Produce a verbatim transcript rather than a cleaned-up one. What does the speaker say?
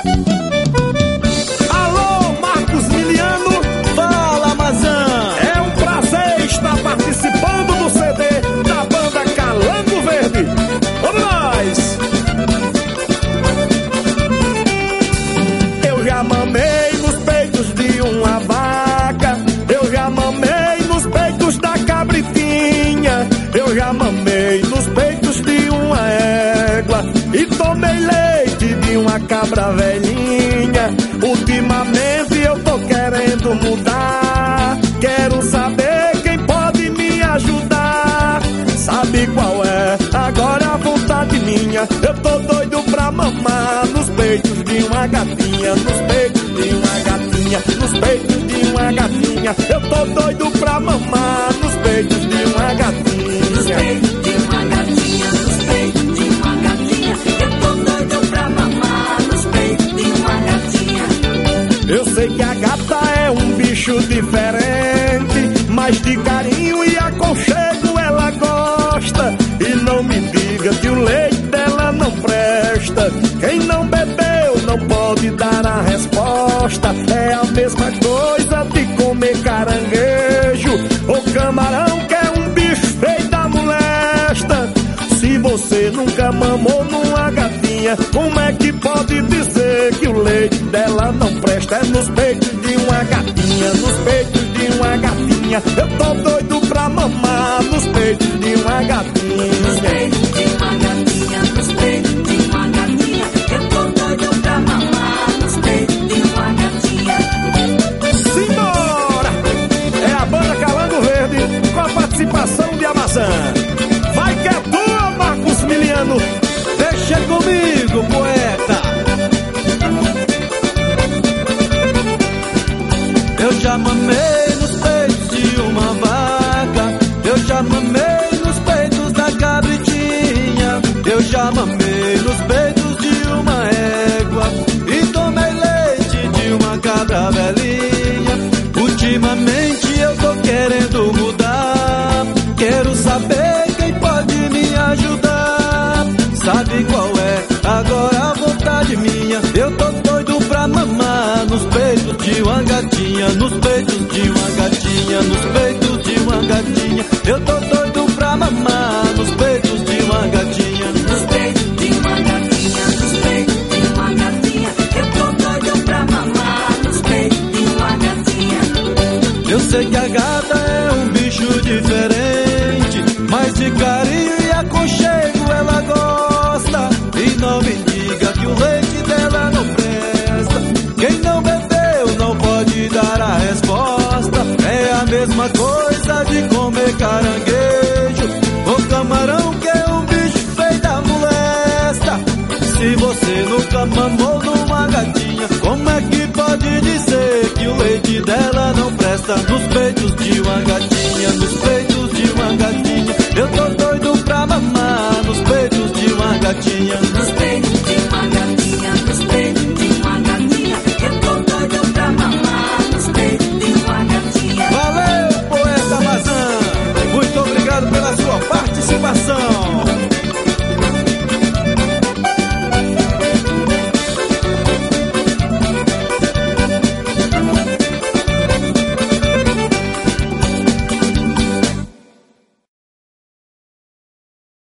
Alô, Marcos Miliano. Fala, Mazan. É um prazer estar participando do C D da banda Calango Verde. Vamos nós! Eu já mamei nos peitos de uma vaca, eu já mamei nos peitos da cabritinha, eu já mamei nos peitos de uma égua e tomei leite de uma cabra velhinha. Ultimamente eu tô querendo mudar, quero saber quem pode me ajudar. Sabe qual é agora a vontade minha? Eu tô doido pra mamar nos peitos de uma gatinha, nos peitos de uma gatinha, nos peitos de uma gatinha. Eu tô doido pra mamar nos peitos de uma gatinha, nos peitos de uma gatinha, nos peitos de uma gatinha. Eu tô doido pra mamar nos peitos de uma gatinha. Eu sei que a gata é um bicho diferente, mas de carinho e aconchego ela gosta. E não me diga que o leite dela não presta. Quem não bebeu não pode dar a resposta. É a mesma coisa de comer caranguejo ou camarão, que é um bicho feio da molesta. Se você nunca mamou numa gatinha, como é que pode dizer que o leite dela não presta? É nos peitos de uma gatinha, nos peitos de uma gatinha. Eu tô doido pra mamar nos peitos de uma gatinha, nos peitos de uma gatinha, nos peitos de uma gatinha. Eu tô doido pra mamar nos peitos de uma gatinha. Simbora! É a banda Calango Verde com a participação de Amazã. Vai que é tua, Marcos Miliano. Deixa comigo, poeta. Eu já mamei nos peitos de uma vaca, eu já mamei nos peitos da cabritinha, eu já mamei nos peitos de uma égua e tomei leite de uma cabra velhinha. Ultimamente eu tô querendo mudar, quero saber quem pode me ajudar. Sabe qual é agora a vontade minha? Eu tô doido pra mamar nos peitos de uma gatinha, nos peitos de uma gatinha, nos peitos de uma gatinha. Eu tô doido pra mamar nos peitos de uma gatinha, nos peitos de uma gatinha, nos peitos de uma gatinha. Eu tô doido pra mamar nos peitos de uma gatinha. Eu sei que a gata é um bicho diferente, mas de carinho e aconchego ela gosta. E não me diga que o leite dela não presta. Quem não bebeu não pode dar a resposta. É a mesma coisa de comer caranguejo ou camarão, que é um bicho feio da molesta. Se você nunca mamou numa gatinha, como é que pode dizer que o leite dela não presta? Nos peitos de uma gatinha, nos peitos de uma gatinha. Eu tô doido pra mamar nos peitos de uma gatinha.